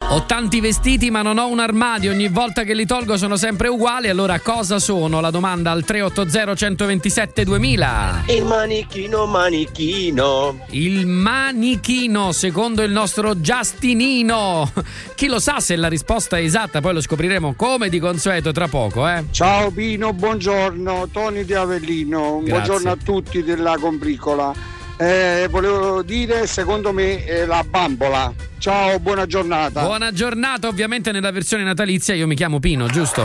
Ho tanti vestiti ma non ho un armadio, ogni volta che li tolgo sono sempre uguali, allora cosa sono? La domanda al 380 127 2000. Il manichino. Il manichino, secondo il nostro Justinino. Chi lo sa se la risposta è esatta, poi lo scopriremo come di consueto tra poco, Ciao Pino, buongiorno, Tony di Avellino. Grazie. Buongiorno a tutti della combricola. Volevo dire, secondo me, la bambola. Ciao, buona giornata. Buona giornata, ovviamente nella versione natalizia io mi chiamo Pino, giusto?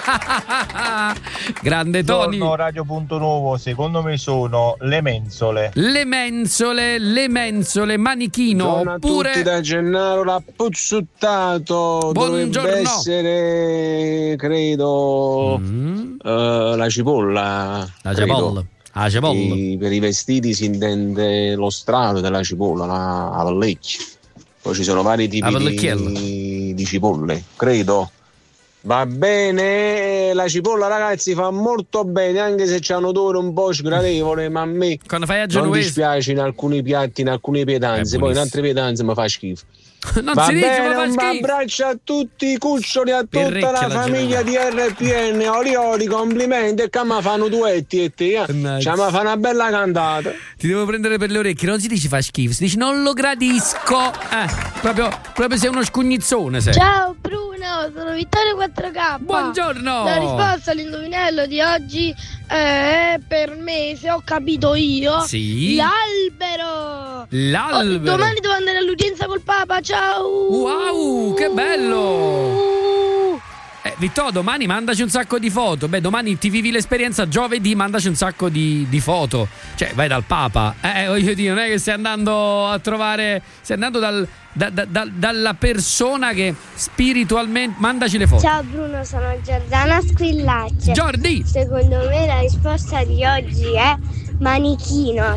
Grande Tony. Buongiorno Radio Punto Nuovo, secondo me sono le mensole. Le mensole, manichino. Buongiorno oppure a tutti da Gennaro Rappuzzuttato. Buongiorno. Dovrebbe essere, credo, la cipolla. La credo. cipolla. Ah, cipolla. Per i vestiti si intende lo strato della cipolla, la vallecchia. Poi ci sono vari tipi di cipolle, credo. Va bene, la cipolla ragazzi fa molto bene, anche se c'ha un odore un po' sgradevole, ma a me quando fai a non genovese dispiace in alcuni piatti, in alcune pietanze, poi in altre pietanze mi fa schifo. Non Va si dice, bene, ma fa un schifo. abbraccio a tutti i cuccioli, a tutta Perrecchia la la famiglia di RPN, Olioli, complimenti, e che mi fanno duetti e te, Nice. Cioè, mi fa una bella cantata. Ti devo prendere per le orecchie, non si dice fa schifo, si dice non lo gradisco. Proprio sei uno scugnizzone sei. Ciao Bruno, sono Vittorio 4K. Buongiorno. La risposta all'indovinello di oggi è, per me, se ho capito io, Sì. l'albero. L'albero. Domani devo andare all'udienza col Papa, ciao. Wow, che bello. Vittorio, domani mandaci un sacco di foto. Beh, domani ti vivi l'esperienza, giovedì mandaci un sacco di foto. Cioè, vai dal Papa. Voglio dire, non è che stai andando a trovare. Stai andando dalla persona che spiritualmente. Mandaci le foto. Ciao Bruno, sono Giordana Squillaccia. Giordi! Secondo me la risposta di oggi è manichino.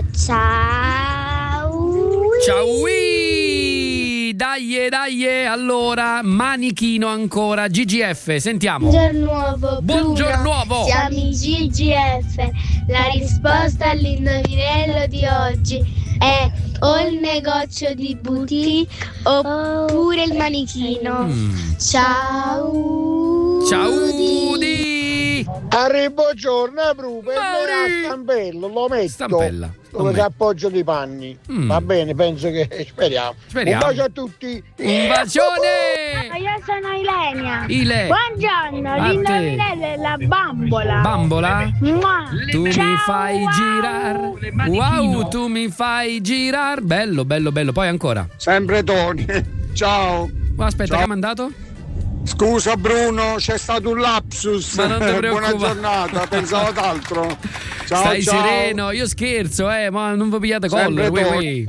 Ciao. Ciao! Dai, allora, manichino ancora. GGF, sentiamo. Buongiorno nuovo. Buongiorno nuovo. Siamo i GGF. La risposta all'indovinello di oggi è o il negozio di boutique oppure il manichino. Ciao. Ciao di Buongiorno Bru, per me a Stampello lo metto Stampella. dove si appoggio i panni. Va bene, penso che speriamo. Speriamo. Un bacio a tutti. Un bacione. Io sono Ilenia. Buongiorno, a l'indovinello è la bambola. Bambola? Mua. Tu mi Ciao, fai wow. girar. Wow, tu mi fai girar. Bello. Poi ancora. Sempre Tony. Ciao. Aspetta, Ciao. che ha mandato? Scusa Bruno, c'è stato un lapsus. Ma non ti preoccupare. Buona giornata, pensavo ad altro. Ciao, Stai ciao. sereno, io scherzo, ma non vi pigliate Sempre collo. Tony.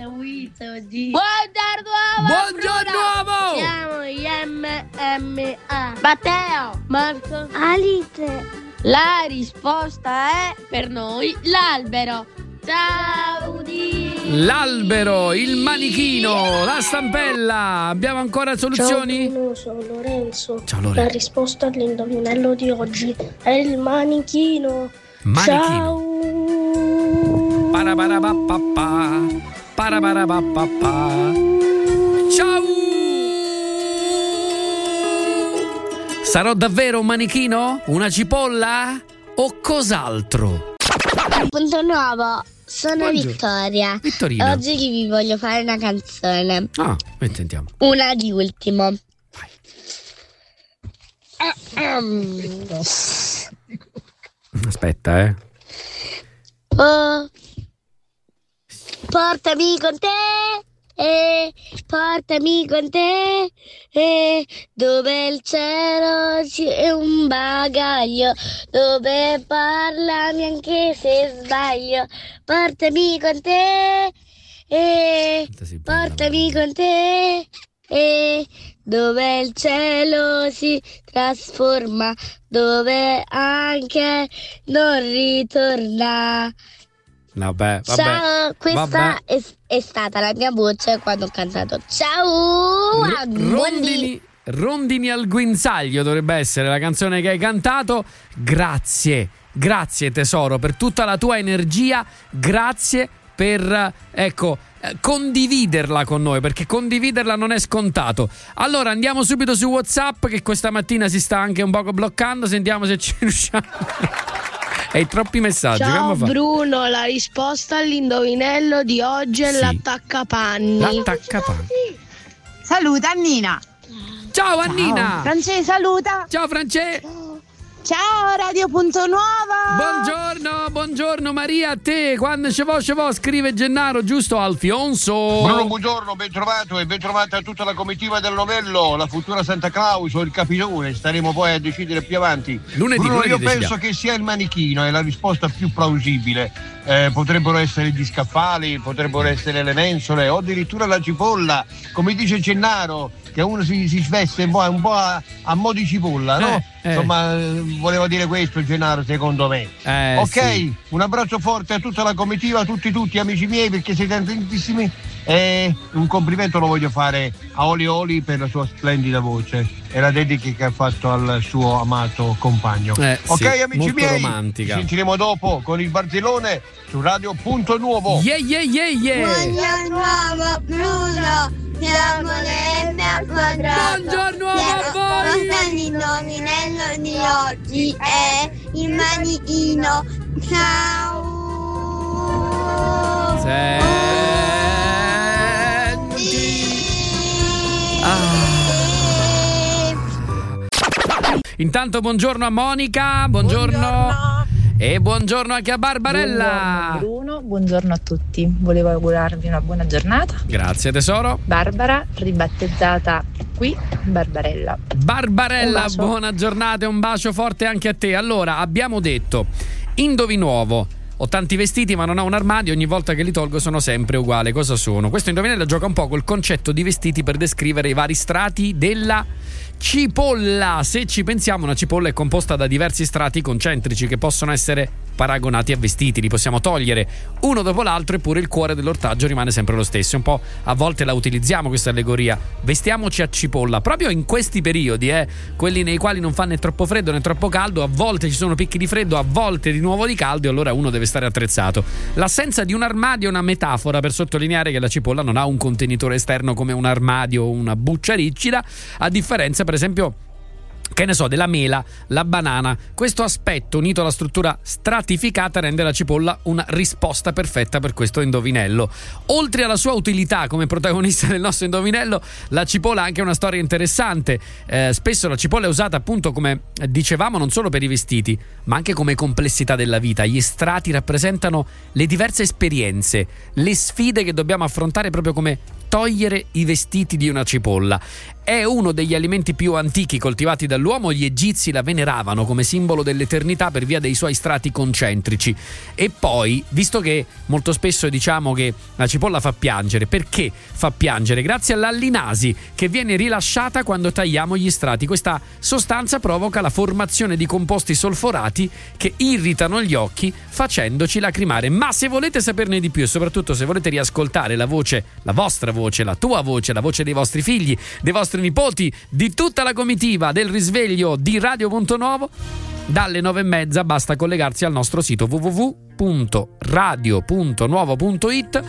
Buongiorno uomo. Siamo gli MMA. Matteo, Marco, Alice. la risposta è per noi l'albero. Ciao di. L'albero, il manichino, la stampella. Abbiamo ancora soluzioni? Ciao Bruno, sono Lorenzo. Ciao, Lorenzo. La risposta all'indovinello di oggi è il manichino. Manichino. Ciao. Parabarabapapà. Ciao. Sarò davvero un manichino? Una cipolla? O cos'altro? Punto nuovo. Sono Buongiorno. Vittoria. Vittorina. Oggi vi voglio fare una canzone. Sentiamo. Una di ultimo. Aspetta, Oh, portami con te, portami con te, dove il cielo c'è un bagaglio, dove parlami anche se sbaglio, portami con te, portami con te, dove il cielo si trasforma, dove anche non ritorna. Vabbè. Ciao, questa Vabbè. è stata la mia voce quando ho cantato. Ciao! Rondini al guinzaglio dovrebbe essere la canzone che hai cantato. Grazie tesoro per tutta la tua energia, grazie per condividerla con noi, perché condividerla non è scontato. Allora andiamo subito su WhatsApp, che questa mattina si sta anche un poco bloccando, sentiamo se ci riusciamo. Hai troppi messaggi. Ciao Bruno, la risposta all'indovinello di oggi è l'attaccapanni. L'attaccapanni. Saluta Annina. Ciao Annina. France saluta. Ciao France. Ciao Radio Punto Nuova. Buongiorno Maria, a te. Quando ce vo, scrive Gennaro, giusto Alfionso? Bruno, buongiorno, ben trovato e ben trovata a tutta la comitiva del Novello, la futura Santa Claus o il Capitone, staremo poi a decidere più avanti. Lunedì Io penso che sia il manichino, è la risposta più plausibile. Potrebbero essere gli scaffali, potrebbero essere le mensole o addirittura la cipolla, come dice Gennaro, che uno si sveste un po' a mo' di cipolla, no? Insomma, volevo dire questo, Gennaro, secondo me. Ok, sì. Un abbraccio forte a tutta la comitiva, a tutti amici miei, perché siete tantissimi, e un complimento lo voglio fare a Oli per la sua splendida voce e la dedica che ha fatto al suo amato compagno. Ok, sì, amici miei, romantica. ci sentiremo dopo con il Barzellone su Radio Punto Nuovo. Buongiorno uomo Bruno, siamo le M al quadrato. Buongiorno a voi. L'indovinello di oggi è il manichino. Ciao. Intanto buongiorno a Monica, buongiorno. E buongiorno anche a Barbarella. Buongiorno Bruno, buongiorno a tutti. Volevo augurarvi una buona giornata. Grazie tesoro. Barbara, ribattezzata qui Barbarella. Barbarella, buona giornata e un bacio forte anche a te. Allora, abbiamo detto indovinuovo. Ho tanti vestiti ma non ho un armadio, ogni volta che li tolgo sono sempre uguali. Cosa sono? Questo indovinello gioca un po' col concetto di vestiti per descrivere i vari strati della cipolla. Se ci pensiamo, una cipolla è composta da diversi strati concentrici che possono essere paragonati a vestiti, li possiamo togliere uno dopo l'altro eppure il cuore dell'ortaggio rimane sempre lo stesso. Un po' a volte la utilizziamo questa allegoria, vestiamoci a cipolla proprio in questi periodi, quelli nei quali non fa né troppo freddo né troppo caldo, a volte ci sono picchi di freddo, a volte di nuovo di caldo, e allora uno deve stare attrezzato. L'assenza di un armadio è una metafora per sottolineare che la cipolla non ha un contenitore esterno come un armadio o una buccia rigida, a differenza per esempio, che ne so, della mela, la banana. Questo aspetto unito alla struttura stratificata rende la cipolla una risposta perfetta per questo indovinello. Oltre alla sua utilità come protagonista del nostro indovinello, la cipolla ha anche una storia interessante. Spesso la cipolla è usata, appunto, come dicevamo, non solo per i vestiti, ma anche come complessità della vita. Gli strati rappresentano le diverse esperienze, le sfide che dobbiamo affrontare, proprio come togliere i vestiti di una cipolla. È uno degli alimenti più antichi coltivati dall'uomo. Gli egizi la veneravano come simbolo dell'eternità per via dei suoi strati concentrici. E poi, visto che molto spesso diciamo che la cipolla fa piangere, perché fa piangere? Grazie all'allinasi che viene rilasciata quando tagliamo gli strati. Questa sostanza provoca la formazione di composti solforati che irritano gli occhi facendoci lacrimare. Ma se volete saperne di più e soprattutto se volete riascoltare la voce, la vostra voce, la tua voce, la voce dei vostri figli, dei vostri nipoti, di tutta la comitiva del risveglio di Radio Punto Nuovo, dalle 9:30 basta collegarsi al nostro sito www.radio.nuovo.it